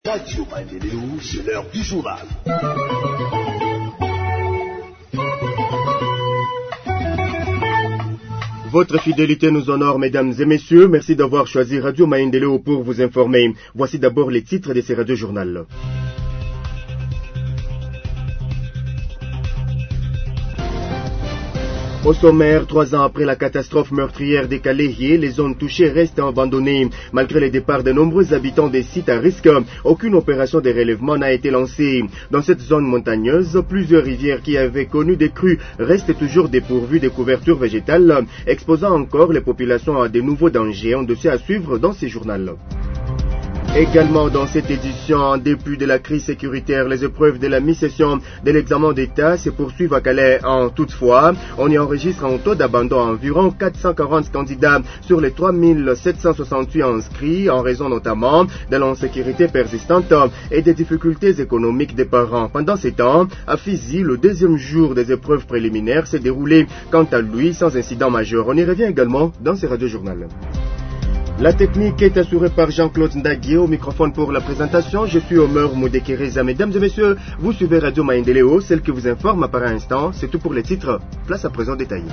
Radio Maendeleo, c'est l'heure du journal. Votre fidélité nous honore, mesdames et messieurs. Merci d'avoir choisi Radio Maendeleo pour vous informer. Voici d'abord les titres de ces radio-journal. Au sommaire, 3 ans après la catastrophe meurtrière des Kalehi, les zones touchées restent abandonnées. Malgré les départs de nombreux habitants des sites à risque, aucune opération de relèvement n'a été lancée. Dans cette zone montagneuse, plusieurs rivières qui avaient connu des crues restent toujours dépourvues de couvertures végétales, exposant encore les populations à de nouveaux dangers. Un dossier à suivre dans ces journaux. Également dans cette édition, en dépit de la crise sécuritaire, les épreuves de la mi-session de l'examen d'État se poursuivent à Calais. Toutefois, on y enregistre un taux d'abandon à environ 440 candidats sur les 3768 inscrits, en raison notamment de l'insécurité persistante et des difficultés économiques des parents. Pendant ces temps, à Fizi, le deuxième jour des épreuves préliminaires s'est déroulé quant à lui sans incident majeur. On y revient également dans ces radio-journaux. La technique est assurée par Jean-Claude Ndagui. Au microphone pour la présentation, je suis Omer Moudekereza. Mesdames et messieurs, vous suivez Radio Maendeleo, celle qui vous informe par instant. C'est tout pour les titres. Place à présent détaillée.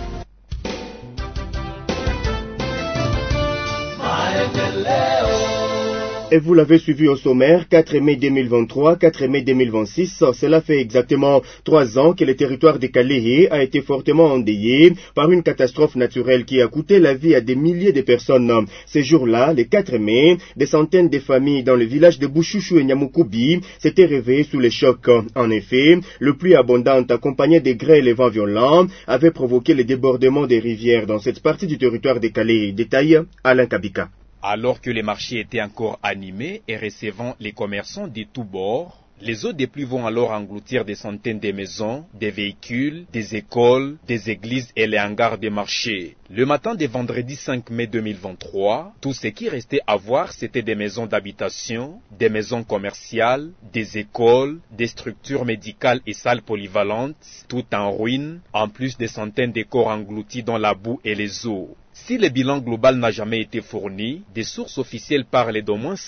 Et vous l'avez suivi au sommaire, 4 mai 2023, 4 mai 2026, cela fait exactement 3 ans que le territoire de Kalehi a été fortement endeuillé par une catastrophe naturelle qui a coûté la vie à des milliers de personnes. Ces jours-là, le 4 mai, des centaines de familles dans le village de Bouchouchou et Nyamukubi s'étaient réveillées sous les chocs. En effet, le pluie abondante accompagnée des grêles et vents violents avait provoqué le débordement des rivières dans cette partie du territoire de Kalehi. Détail, Alain Kabika. Alors que les marchés étaient encore animés et recevant les commerçants de tous bords, les eaux des pluies vont alors engloutir des centaines de maisons, des véhicules, des écoles, des églises et les hangars des marchés. Le matin de vendredi 5 mai 2023, tout ce qui restait à voir, c'était des maisons d'habitation, des maisons commerciales, des écoles, des structures médicales et salles polyvalentes, tout en ruine, en plus des centaines de corps engloutis dans la boue et les eaux. Si le bilan global n'a jamais été fourni, des sources officielles parlent d'au moins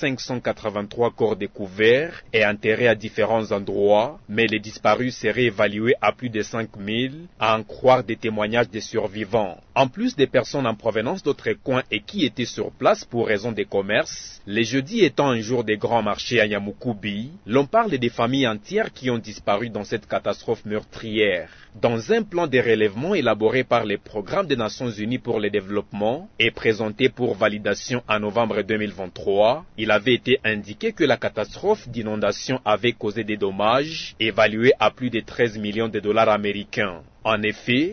583 corps découverts et enterrés à différents endroits, mais les disparus seraient évalués à plus de 5000, à en croire des témoignages des survivants. En plus des personnes en provenance d'autres coins et qui étaient sur place pour raison de commerce, les jeudis étant un jour des grands marchés à Nyamukubi, l'on parle des familles entières qui ont disparu dans cette catastrophe meurtrière. Dans un plan de relèvement élaboré par le Programme des Nations Unies pour le développement et présenté pour validation en novembre 2023, il avait été indiqué que la catastrophe d'inondation avait causé des dommages évalués à plus de 13 millions de dollars américains. En effet,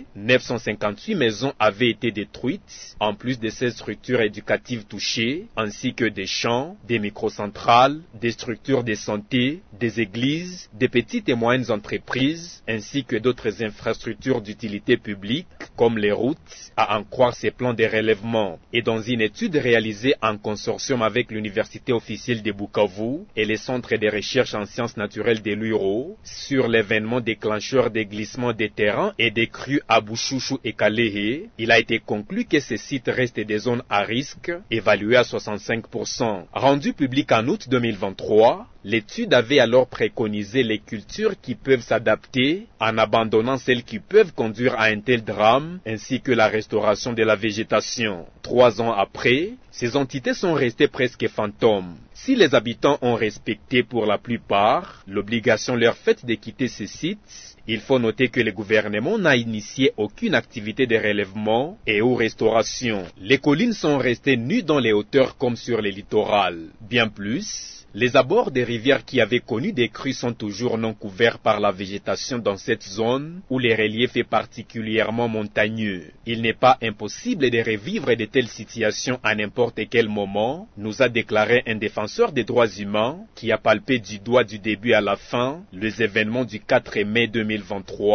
958 maisons avaient été détruites, en plus de 16 structures éducatives touchées, ainsi que des champs, des microcentrales, des structures de santé, des églises, des petites et moyennes entreprises, ainsi que d'autres infrastructures d'utilité publique, comme les routes, à en croire ces plans de relèvement. Et dans une étude réalisée en consortium avec l'Université officielle de Bukavu et les centres de recherche en sciences naturelles de l'URO, sur l'événement déclencheur des glissements des terrains et des crues à Bouchouchou et Kalehi, il a été conclu que ces sites restent des zones à risque, évaluées à 65%. Rendu public en août 2023, l'étude avait alors préconisé les cultures qui peuvent s'adapter en abandonnant celles qui peuvent conduire à un tel drame, ainsi que la restauration de la végétation. 3 ans après, ces entités sont restées presque fantômes. Si les habitants ont respecté pour la plupart l'obligation leur faite de quitter ces sites, il faut noter que le gouvernement n'a initié aucune activité de relèvement et ou restauration. Les collines sont restées nues dans les hauteurs comme sur les littorales. Bien plus, les abords des rivières qui avaient connu des crues sont toujours non couverts par la végétation dans cette zone où le relief est particulièrement montagneux. Il n'est pas impossible de revivre de telles situations à n'importe quel moment, nous a déclaré un défenseur des droits humains qui a palpé du doigt du début à la fin les événements du 4 mai 2023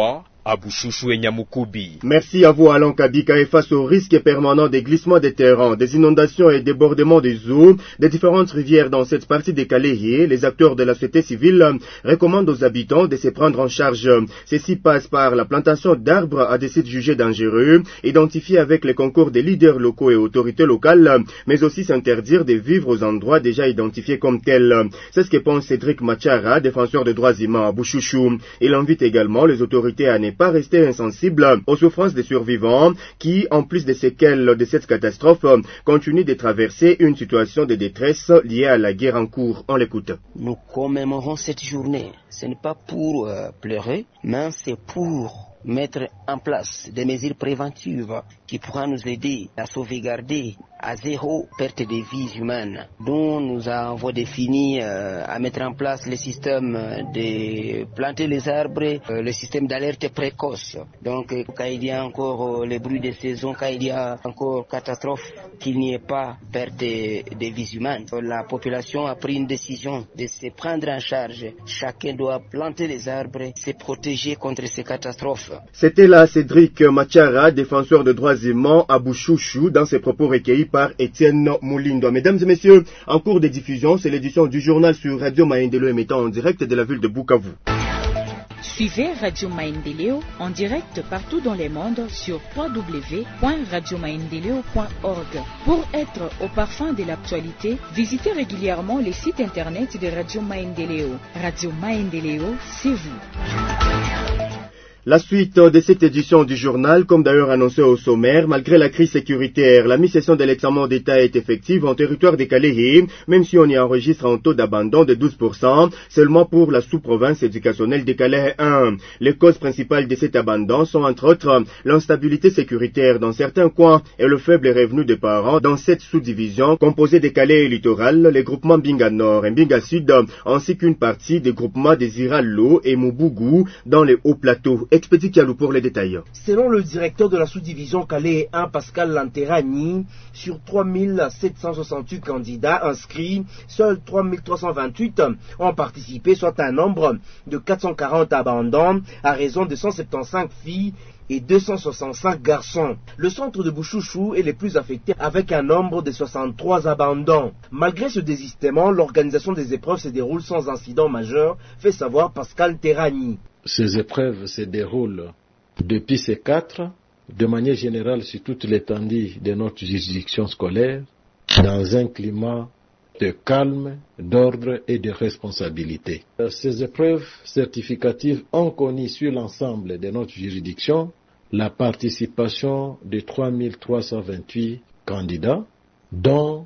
à Bouchouchou et Nyamukubi. Merci à vous Alain Kabika. Et face au risque permanent des glissements des terrains, des inondations et débordements des eaux des différentes rivières dans cette partie des Kaléhié, les acteurs de la société civile recommandent aux habitants de se prendre en charge. Ceci passe par la plantation d'arbres à des sites jugés dangereux, identifiés avec le concours des leaders locaux et autorités locales, mais aussi s'interdire de vivre aux endroits déjà identifiés comme tels. C'est ce que pense Cédric Machara, défenseur des droits humains à Bouchouchou. Il invite également les autorités à ne pas rester insensibles aux souffrances des survivants qui, en plus des séquelles de cette catastrophe, continuent de traverser une situation de détresse liée à la guerre en cours. On l'écoute. Nous commémorons cette journée. Ce n'est pas pour pleurer, mais c'est pour mettre en place des mesures préventives qui pourront nous aider à sauvegarder à zéro perte de vies humaines, dont nous avons défini à mettre en place le système de planter les arbres, le système d'alerte précoce. Donc quand il y a encore les bruits de saison, quand il y a encore catastrophe, qu'il n'y ait pas perte de vies humaines. La population a pris une décision de se prendre en charge. Chacun doit planter les arbres, se protéger contre ces catastrophes. C'était là Cédric Machara, défenseur de droits humains à Bouchouchou, dans ses propos recueillis par Étienne Moulindo. Mesdames et messieurs, en cours de diffusion, c'est l'édition du journal sur Radio Maendeleo émettant en direct de la ville de Bukavu. Suivez Radio Maendeleo en direct partout dans le monde sur www.radiomaendeleo.org. Pour être au parfum de l'actualité, visitez régulièrement les sites internet de Radio Maendeleo. Radio Maendeleo, c'est vous. La suite de cette édition du journal, comme d'ailleurs annoncé au sommaire, malgré la crise sécuritaire, la mi-session de l'examen d'État est effective en territoire des Kaléhié, même si on y enregistre un taux d'abandon de 12%, seulement pour la sous-province éducationnelle des Kaléhié 1. Les causes principales de cet abandon sont entre autres l'instabilité sécuritaire dans certains coins et le faible revenu des parents dans cette sous-division composée des Kaléhié littoral, les groupements Binga Nord et Binga Sud, ainsi qu'une partie des groupements des Iralo et Mubugu dans les hauts plateaux. Expédie Kialou pour les détails. Selon le directeur de la sous-division Calais 1, Pascal Lanterani, sur 3768 candidats inscrits, seuls 3328 ont participé, soit un nombre de 440 abandons, à raison de 175 filles et 265 garçons. Le centre de Bouchouchou est le plus affecté avec un nombre de 63 abandons. Malgré ce désistement, l'organisation des épreuves se déroule sans incident majeur, fait savoir Pascal Terrani. Ces épreuves se déroulent depuis ces 4, de manière générale sur toute l'étendue de notre juridiction scolaire, dans un climat de calme, d'ordre et de responsabilité. Ces épreuves certificatives ont connu sur l'ensemble de notre juridiction la participation de 3328 candidats, dont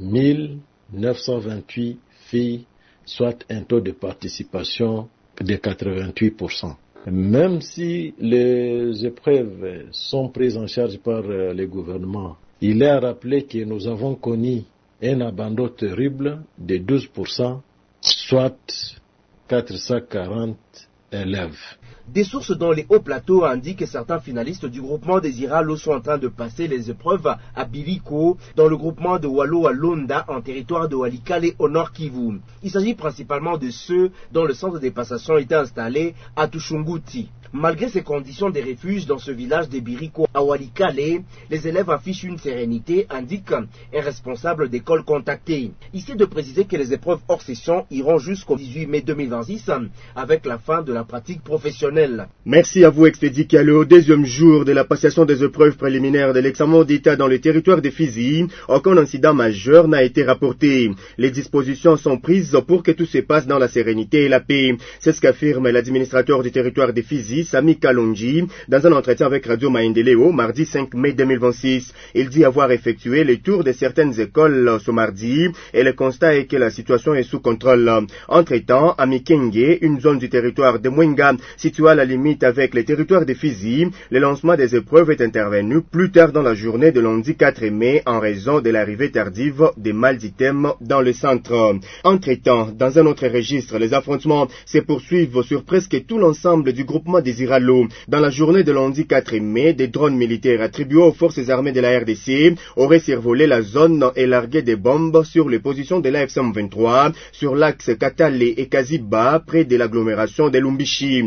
1928 filles, soit un taux de participation de 88%. Même si les épreuves sont prises en charge par le gouvernement, il est à rappeler que nous avons connu un abandon terrible de 12%, soit 440 élèves. Des sources dans les hauts plateaux indiquent que certains finalistes du groupement des Iralo sont en train de passer les épreuves à Biriko, dans le groupement de Walo à Londa, en territoire de Walikale au nord Kivu. Il s'agit principalement de ceux dont le centre de passation était installé à Tushunguti. Malgré ces conditions de refuge dans ce village de Biriko à Walikale, les élèves affichent une sérénité, indique un responsable d'école contacté. Ici de préciser que les épreuves hors session iront jusqu'au 18 mai 2026 avec la fin de la pratique professionnelle. Merci à vous Expédie Kialou. Au deuxième jour de la passation des épreuves préliminaires de l'examen d'État dans le territoire de Fizi, aucun incident majeur n'a été rapporté. Les dispositions sont prises pour que tout se passe dans la sérénité et la paix. C'est ce qu'affirme l'administrateur du territoire de Fizi, Sami Kalonji, dans un entretien avec Radio Maendeleo, mardi 5 mai 2026. Il dit avoir effectué le tour de certaines écoles ce mardi et le constat est que la situation est sous contrôle. Entre-temps, à Mikenge, une zone du territoire de Mwenga, située à la limite avec le territoire de Fizi, le lancement des épreuves est intervenu plus tard dans la journée de lundi 4 mai en raison de l'arrivée tardive des mal d'items dans le centre. Entre-temps, dans un autre registre, les affrontements se poursuivent sur presque tout l'ensemble du groupement des Iralo. Dans la journée de lundi 4 mai, des drones militaires attribués aux forces armées de la RDC auraient survolé la zone et largué des bombes sur les positions de la FCM23 sur l'axe Katale et Kaziba près de l'agglomération de Lumbishi. Ces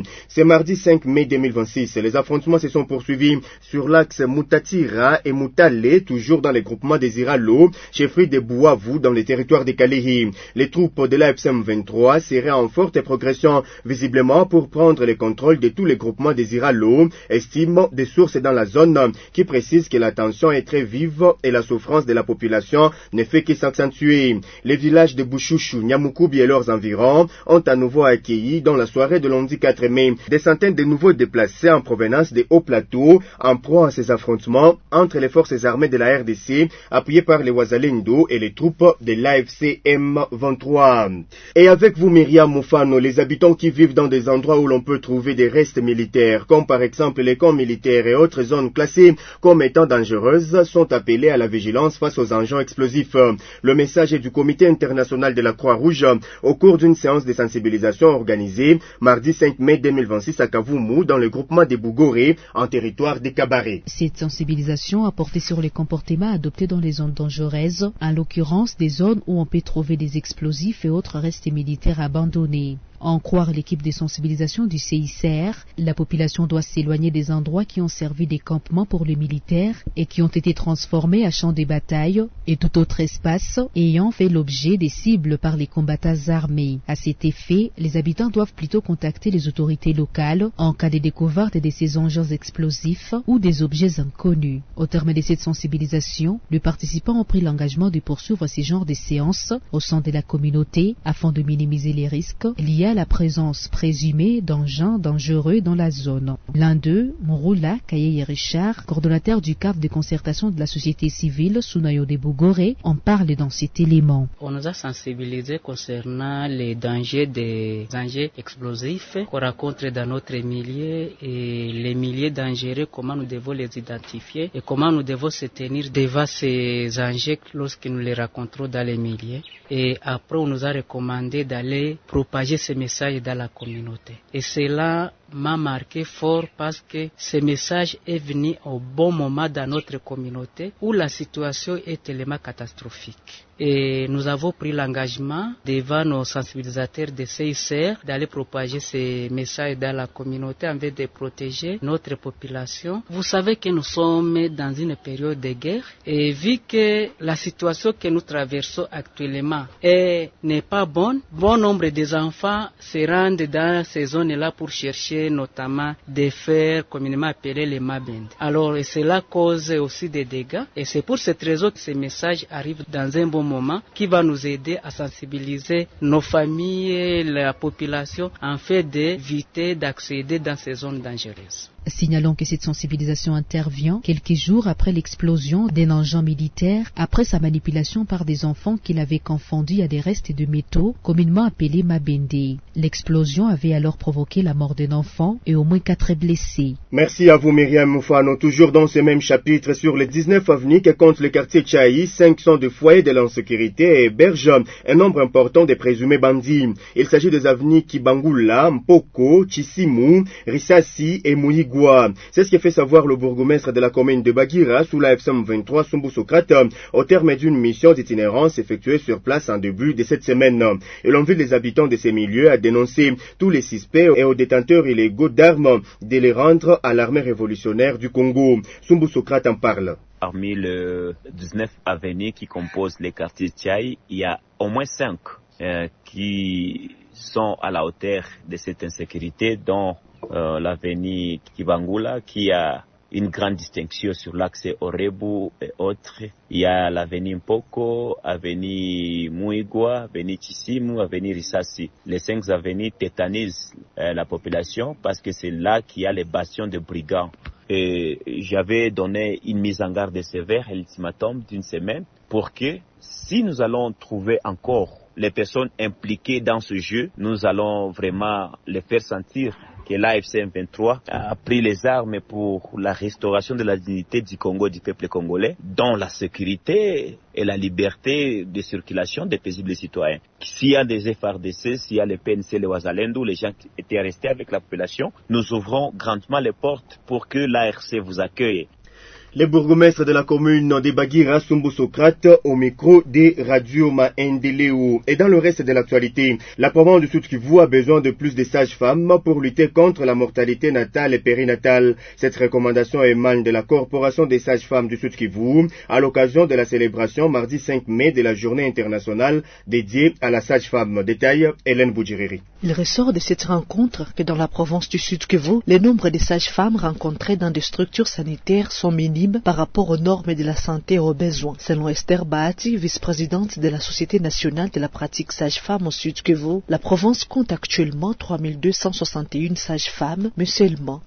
mardi 5 mai 2026, les affrontements se sont poursuivis sur l'axe Mutatira et Mutale, toujours dans les groupements des Iralo, chefferie de Bouavou dans les territoires des Kalehi. Les troupes de l'AFSM 23 seraient en forte progression, visiblement pour prendre le contrôle de tous les groupements des Iralo, estiment des sources dans la zone qui précisent que la tension est très vive et la souffrance de la population ne fait que s'accentuer. Les villages de Bouchouchou, Nyamukoubi et leurs environs ont à nouveau accueilli dans la soirée de lundi 4 mai des centaines de nouveaux déplacés en provenance des hauts plateaux en proie à ces affrontements entre les forces armées de la RDC appuyées par les Wazalendo et les troupes de l'AFC M23. Et avec vous Myriam Moufano, les habitants qui vivent dans des endroits où l'on peut trouver des restes militaires, comme par exemple les camps militaires et autres zones classées comme étant dangereuses, sont appelés à la vigilance face aux engins explosifs. Le message est du Comité international de la Croix-Rouge au cours d'une séance de sensibilisation organisée mardi 5 mai 2026 à Kavumu dans le groupement des Bougoré en territoire des Cabarets. Cette sensibilisation a porté sur les comportements adoptés dans les zones dangereuses, en l'occurrence des zones où on peut trouver des explosifs et autres restes militaires abandonnés. En croire l'équipe de sensibilisation du CICR, la population doit s'éloigner des endroits qui ont servi des campements pour les militaires et qui ont été transformés à champs de bataille et tout autre espace ayant fait l'objet des cibles par les combattants armés. À cet effet, les habitants doivent plutôt contacter les autorités locales en cas de découverte de ces engins explosifs ou des objets inconnus. Au terme de cette sensibilisation, les participants ont pris l'engagement de poursuivre ces genres de séances au sein de la communauté afin de minimiser les risques liés à la présence présumée d'engins dangereux dans la zone. L'un d'eux, Mouroula Kaye Richard, coordonnateur du cadre de concertation de la société civile Sunayo de Bougoré, en parle dans cet élément. On nous a sensibilisés concernant les dangers des engins explosifs qu'on rencontre dans notre milieu et les milieux dangereux, comment nous devons les identifier et comment nous devons se tenir devant ces engins lorsque nous les rencontrons dans les milieux. Et après, on nous a recommandé d'aller propager ces messages dans la communauté. Et cela m'a marqué fort parce que ce message est venu au bon moment dans notre communauté où la situation est tellement catastrophique. Et nous avons pris l'engagement devant nos sensibilisateurs de CICR d'aller propager ces messages dans la communauté afin de protéger notre population. Vous savez que nous sommes dans une période de guerre et vu que la situation que nous traversons actuellement n'est pas bonne, bon nombre des enfants se rendent dans ces zones-là pour chercher notamment des fers communément appelés les mabendes. Alors cela cause aussi des dégâts et c'est pour cette raison que ces messages arrivent dans un bon moment qui va nous aider à sensibiliser nos familles, la population en fait d'éviter d'accéder dans ces zones dangereuses. Signalons que cette sensibilisation intervient quelques jours après l'explosion d'un engin militaire après sa manipulation par des enfants qu'il avait confondus à des restes de métaux communément appelés mabende. L'explosion avait alors provoqué la mort d'un enfant et au moins 4 blessés. Merci à vous Myriam Moufano. Toujours dans ce même chapitre, sur les 19 avenues que compte le quartier Tchaï, 500 de foyers de l'insécurité et hébergent un nombre important de présumés bandits. Il s'agit des avenues Kibangula, Mpoko, Chisimu, Risasi et Mouigou. C'est ce que fait savoir le bourgmestre de la commune de Bagira sous la FSM 23 Sumbu Socrate au terme d'une mission d'itinérance effectuée sur place en début de cette semaine. Et l'on invite les habitants de ces milieux à dénoncer tous les suspects et aux détenteurs illégaux d'armes de les rendre à l'armée révolutionnaire du Congo. Sumbu Socrate en parle. Parmi les 19 avenues qui composent les quartiers Tchaï, il y a au moins 5 qui sont à la hauteur de cette insécurité, dont l'avenue Kibangula qui a une grande distinction sur l'axe Orebu et autres. Il y a l'avenue Mpoko, avenue Mouigwa, avenue Chisimu, avenue Risasi. Les 5 avenues tétanisent la population parce que c'est là qu'il y a les bastions de brigands. Et j'avais donné une mise en garde sévère, l'ultimatum d'une semaine, pour que si nous allons trouver encore les personnes impliquées dans ce jeu, nous allons vraiment les faire sentir que l'AFC M23 a pris les armes pour la restauration de la dignité du Congo, du peuple congolais, dont la sécurité et la liberté de circulation des paisibles citoyens. S'il y a des FRDC, s'il y a les PNC, les Wazalendo, les gens qui étaient restés avec la population, nous ouvrons grandement les portes pour que l'ARC vous accueille. Les bourgmestres de la commune de Bagira, Sumbu Socrate, au micro des radios Maendeleo. Et dans le reste de l'actualité, la province du Sud-Kivu a besoin de plus de sages-femmes pour lutter contre la mortalité natale et périnatale. Cette recommandation émane de la Corporation des sages-femmes du Sud-Kivu à l'occasion de la célébration mardi 5 mai de la journée internationale dédiée à la sage-femme. Détail, Hélène Boudjiriri. Il ressort de cette rencontre que dans la province du Sud-Kivu, le nombre de sages-femmes rencontrées dans des structures sanitaires sont minimes par rapport aux normes de la santé et aux besoins. Selon Esther Bahati, vice-présidente de la Société nationale de la pratique sage-femme au Sud-Kivu, la province compte actuellement 3261 sages-femmes, mais seulement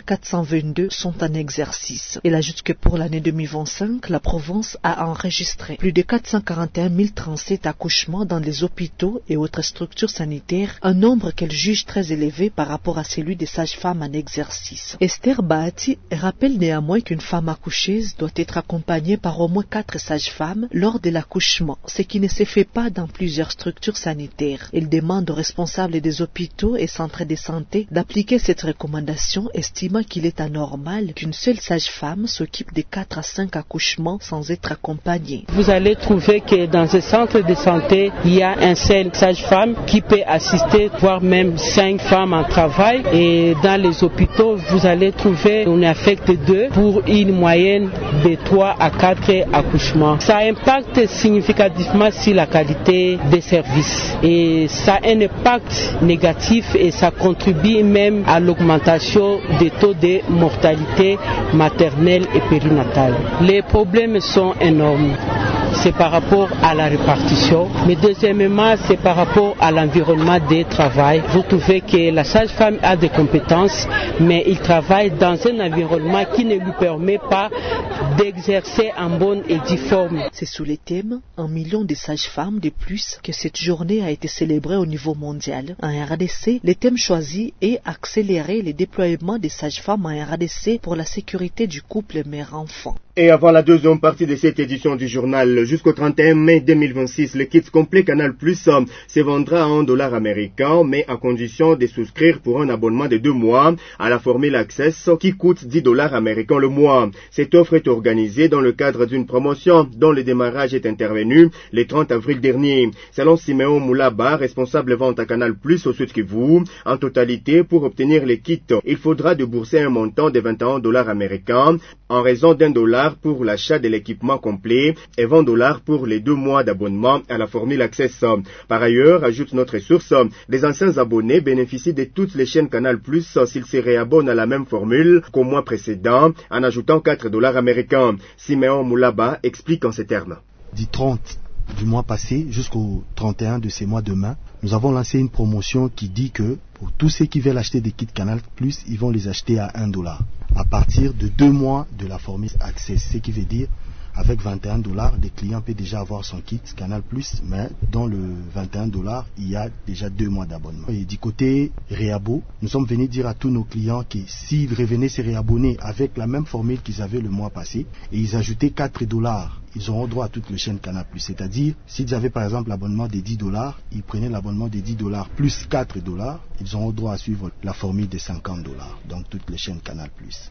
2422 sont en exercice. Elle ajoute que pour l'année 2025, la province a enregistré plus de 441 037 accouchements dans les hôpitaux et autres structures sanitaires, un nombre qu'elle juge très élevé par rapport à celui des sages-femmes en exercice. Esther Bahati rappelle néanmoins qu'une femme accoucheuse doit être accompagnée par au moins 4 sages-femmes lors de l'accouchement, ce qui ne se fait pas dans plusieurs structures sanitaires. Elle demande aux responsables des hôpitaux et centres de santé d'appliquer cette recommandation, estimant qu'il est anormal qu'une seule sage-femme s'occupe de 4 à 5 accouchements sans être accompagnée. Vous allez trouver que dans ce centre de santé, il y a un seul sage-femme qui peut assister, voire même 5 femmes en travail. Et dans les hôpitaux, vous allez trouver on affecte 2 pour une moyenne de 3 à 4 accouchements. Ça impacte significativement sur la qualité des services et ça a un impact négatif et ça contribue même à l'augmentation des taux de mortalité maternelle et périnatale. Les problèmes sont énormes. C'est par rapport à la répartition, mais deuxièmement, c'est par rapport à l'environnement de travail. Vous trouvez que la sage-femme a des compétences, mais il travaille dans un environnement qui ne lui permet pas d'exercer en bonne et due forme. C'est sous les thèmes 1 million de sages-femmes de plus que cette journée a été célébrée au niveau mondial. En RDC, le thème choisi est accélérer le déploiement des sages-femmes en RDC pour la sécurité du couple mère-enfant. Et avant la deuxième partie de cette édition du journal, jusqu'au 31 mai 2026, le kit complet Canal Plus se vendra à $1 américain, mais à condition de souscrire pour un abonnement de 2 mois à la formule Access qui coûte $10 américains le mois. Cette offre est organisée dans le cadre d'une promotion dont le démarrage est intervenu le 30 avril dernier. Selon Siméon Moulaba, responsable vente à Canal Plus au Sud-Kivu, en totalité, pour obtenir les kits, il faudra débourser un montant de $21 américains en raison $1 pour l'achat de l'équipement complet et $20 pour les 2 mois d'abonnement à la formule Access. Par ailleurs, ajoute notre source, les anciens abonnés bénéficient de toutes les chaînes Canal Plus s'ils se réabonnent à la même formule qu'au mois précédent en ajoutant $4 américains. Siméon Moulaba explique en ces termes. Du 30 du mois passé jusqu'au 31 de ces mois demain, nous avons lancé une promotion qui dit que pour tous ceux qui veulent acheter des kits Canal Plus, ils vont les acheter à $1 à partir de 2 mois de la formule Access, ce qui veut dire avec $21, les clients peuvent déjà avoir son kit Canal Plus, mais dans le $21, il y a déjà 2 mois d'abonnement. Et du côté réabo, nous sommes venus dire à tous nos clients que s'ils revenaient se réabonner avec la même formule qu'ils avaient le mois passé, et ils ajoutaient $4, ils auront droit à toutes les chaînes Canal Plus. C'est-à-dire, s'ils avaient par exemple l'abonnement de $10, ils prenaient l'abonnement de $10 plus $4, ils auront droit à suivre la formule de $50. Donc toutes les chaînes Canal Plus.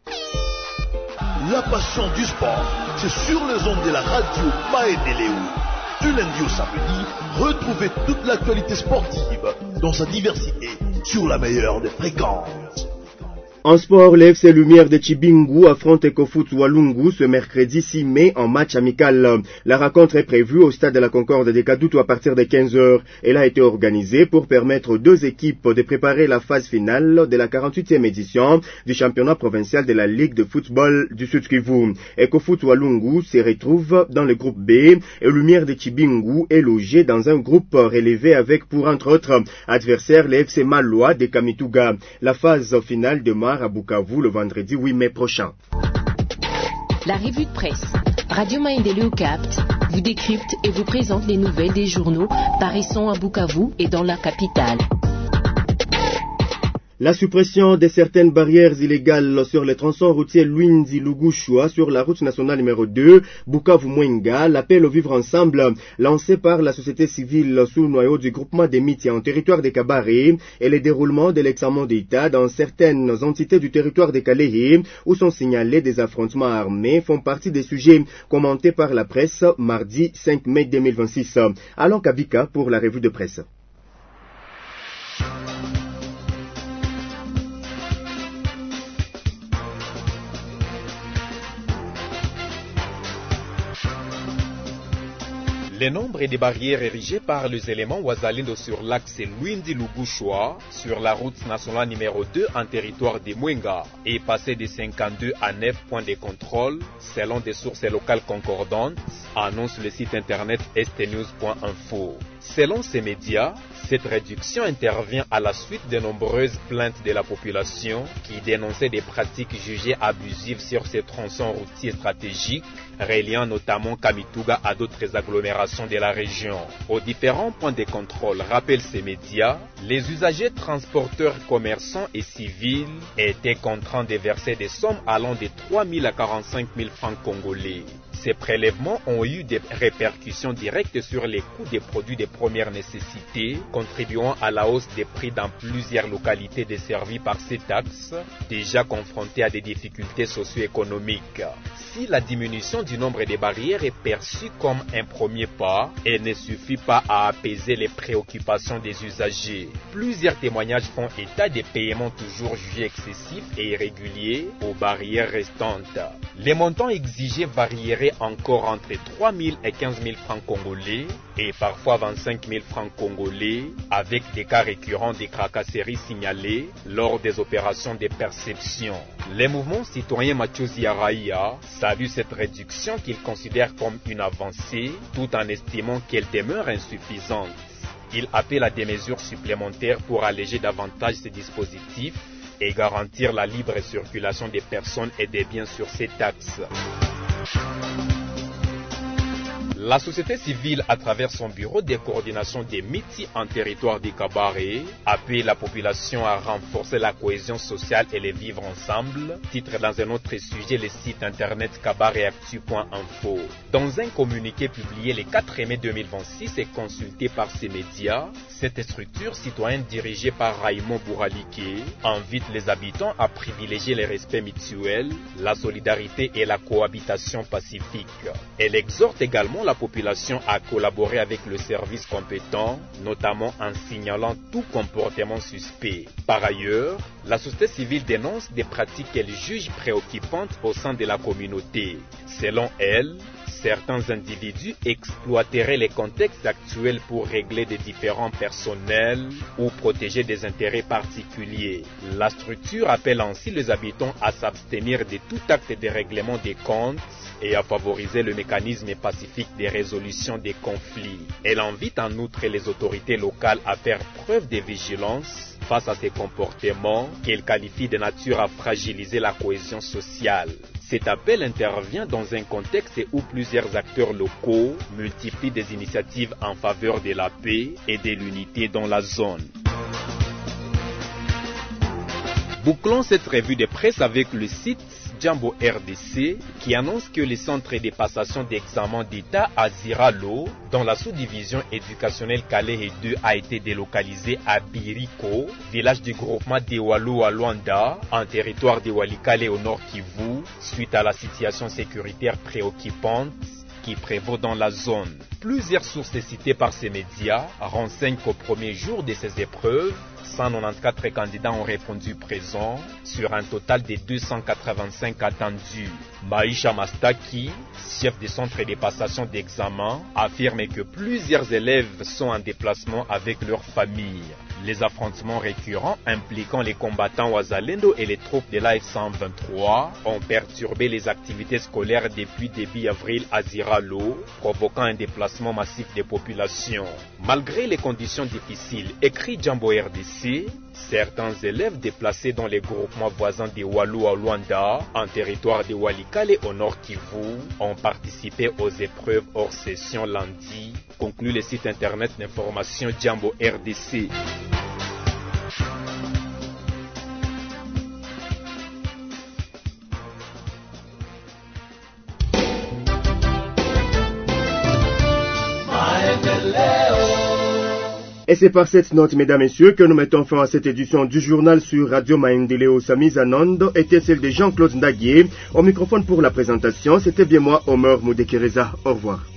La passion du sport, c'est sur les ondes de la radio Maendeleo. Du lundi au samedi, retrouvez toute l'actualité sportive dans sa diversité sur la meilleure des fréquences. En sport, le FC Lumière de Chibingu affronte Ekofoot Walungu ce mercredi 6 mai en match amical. La rencontre est prévue au stade de la Concorde de Kadutu à partir de 15h. Elle a été organisée pour permettre aux 2 équipes de préparer la phase finale de la 48e édition du championnat provincial de la Ligue de football du Sud-Kivu. Ekofoot Walungu se retrouve dans le groupe B et Lumière de Chibingu est logé dans un groupe relevé avec pour entre autres adversaires le FC Maloa de Kamituga. La phase finale démarre à Bukavu le vendredi 8 mai prochain. La revue de presse. Radio Maendeleo capte, vous décrypte et vous présente les nouvelles des journaux paraissant à Bukavu et dans la capitale. La suppression de certaines barrières illégales sur les tronçons routiers Lwindi-Lugushwa sur la route nationale numéro 2, Bukavu-Mwenga, l'appel au vivre ensemble lancé par la société civile sous noyau du groupement des Mitia en territoire de Kabare et le déroulement de l'examen d'État dans certaines entités du territoire de Kalehe où sont signalés des affrontements armés font partie des sujets commentés par la presse mardi 5 mai 2026. Allons Kabika pour la revue de presse. Le nombre des barrières érigées par les éléments Wazalendo sur l'axe Lwindi-Lugushwa sur la route nationale numéro 2 en territoire de Mwenga est passé de 52 à 9 points de contrôle selon des sources locales concordantes, annonce le site internet stnews.info. Selon ces médias, cette réduction intervient à la suite de nombreuses plaintes de la population qui dénonçaient des pratiques jugées abusives sur ces tronçons routiers stratégiques, reliant notamment Kamituga à d'autres agglomérations de la région. Aux différents points de contrôle, rappellent ces médias, les usagers transporteurs, commerçants et civils étaient contraints de verser des sommes allant de 3 000 à 45 000 francs congolais. Ces prélèvements ont eu des répercussions directes sur les coûts des produits de première nécessité, contribuant à la hausse des prix dans plusieurs localités desservies par ces taxes, déjà confrontées à des difficultés socio-économiques. Si la diminution du nombre de barrières est perçue comme un premier pas, elle ne suffit pas à apaiser les préoccupations des usagers. Plusieurs témoignages font état des paiements toujours jugés excessifs et irréguliers aux barrières restantes. Les montants exigés varieraient encore entre 3 000 et 15 000 francs congolais et parfois 25 000 francs congolais, avec des cas récurrents de tracasseries signalés lors des opérations de perception. Les mouvements citoyens Machozi Araïa saluent cette réduction qu'ils considèrent comme une avancée, tout en estimant qu'elle demeure insuffisante. Ils appellent à des mesures supplémentaires pour alléger davantage ces dispositifs et garantir la libre circulation des personnes et des biens sur ces taxes. La société civile, à travers son bureau de coordination des Miti en territoire de Kabare, appelle la population à renforcer la cohésion sociale et les vivre ensemble. Titre dans un autre sujet, le site internet kabareactu.info. Dans un communiqué publié le 4 mai 2026 et consulté par ces médias, cette structure citoyenne dirigée par Raymond Bouralike invite les habitants à privilégier le respect mutuel, la solidarité et la cohabitation pacifique. Elle exhorte également la population à collaborer avec le service compétent, notamment en signalant tout comportement suspect. Par ailleurs, la société civile dénonce des pratiques qu'elle juge préoccupantes au sein de la communauté. Selon elle, certains individus exploiteraient les contextes actuels pour régler des différends personnels ou protéger des intérêts particuliers. La structure appelle ainsi les habitants à s'abstenir de tout acte de règlement des comptes et à favoriser le mécanisme pacifique de résolution des conflits. Elle invite en outre les autorités locales à faire preuve de vigilance face à ces comportements qu'elle qualifie de nature à fragiliser la cohésion sociale. Cet appel intervient dans un contexte où plusieurs acteurs locaux multiplient des initiatives en faveur de la paix et de l'unité dans la zone. Bouclons cette revue de presse avec le site Jambo RDC qui annonce que le centre de passation d'examen d'État à Ziralo, dans la sous-division éducationnelle Kalehe 2, a été délocalisé à Biriko, village du groupement de Walu à Luanda, en territoire de Walikale au nord Kivu, suite à la situation sécuritaire préoccupante qui prévaut dans la zone. Plusieurs sources citées par ces médias renseignent qu'au premier jour de ces épreuves, 194 candidats ont répondu présents sur un total de 285 attendus. Maïcha Mastaki, chef du centre de passation d'examen, affirme que plusieurs élèves sont en déplacement avec leurs familles. Les affrontements récurrents impliquant les combattants Wazalendo et les troupes de l'AF-123 ont perturbé les activités scolaires depuis début avril à Ziralo, provoquant un déplacement massif des populations. Malgré les conditions difficiles, écrit Jambo RDC, certains élèves déplacés dans les groupements voisins de Walu à Luanda, en territoire de Walikale au nord Kivu, ont participé aux épreuves hors session lundi, conclut le site internet d'information Jambo RDC. Et c'est par cette note, mesdames et messieurs, que nous mettons fin à cette édition du journal sur Radio Maendeleo. Sa mise en onde était celle de Jean-Claude Ndaguié. Au microphone pour la présentation, c'était bien moi, Omer Moudekereza. Au revoir.